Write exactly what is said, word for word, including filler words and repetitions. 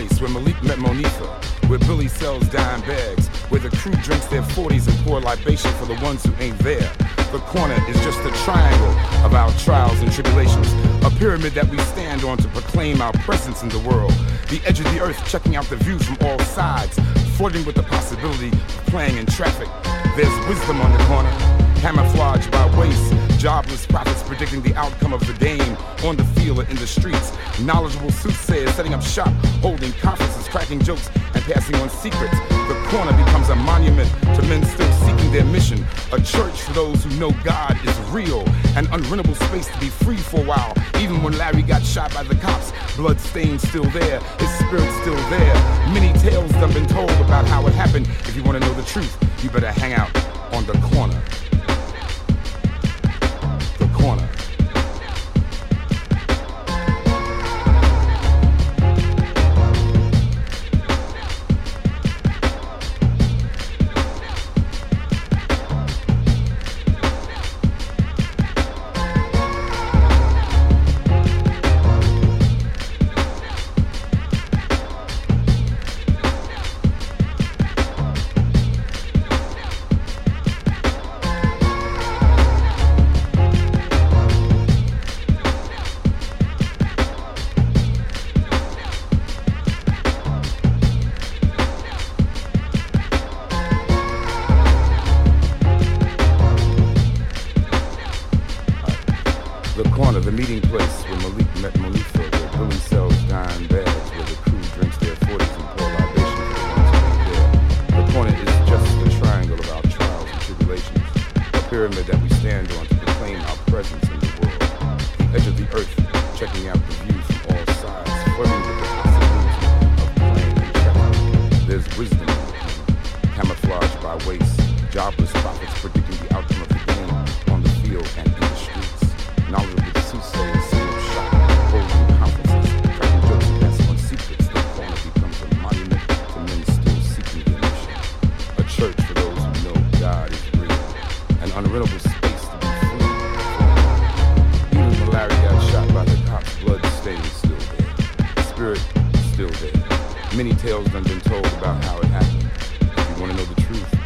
place where Malik met Monetha, where Billy sells dime bags, where the crew drinks their forties and pour libation for the ones who ain't there. The corner is just a triangle of our trials and tribulations, a pyramid that we stand on to proclaim our presence in the world. The edge of the earth checking out the view from all sides, flirting with the possibility of playing in traffic. There's wisdom on the corner, camouflage by waste, jobless prophets predicting the outcome of the game on the field or in the streets, knowledgeable soothsayers setting up shop, holding conferences, cracking jokes, and passing on secrets. The corner becomes a monument to men still seeking their mission, a church for those who know God is real, an unrentable space to be free for a while. Even when Larry got shot by the cops, blood stains still there, his spirit still there. Many tales done been told about how it happened. If you want to know the truth, you better hang out on the corner. The corner. The meeting place where Malik met Monetha, where Billy sells dime bags, where the crew drinks their forties and pour libation for the ones who ain't there. The corner is just a triangle of our trials and tribulations, a pyramid that we stand on to proclaim our presence in the world. The edge of the earth, checking out the view from all sides, flirting with the possibility of playing in traffic. There's wisdom in the corner, camouflaged by waste, jobless prophets predicting the outcome of the game on the field and in the streets. Knowledgeable soothsayers setting up shop, holding conferences, cracking jokes and passing on secrets. The corner becomes a monument to men still seeking their mission, a church for those who know God is real, an unrentable space to be free. Even when Larry got shot by the cops, blood stains still there, spirit still there. Many tales done been told about how it happened. If you want to know the truth,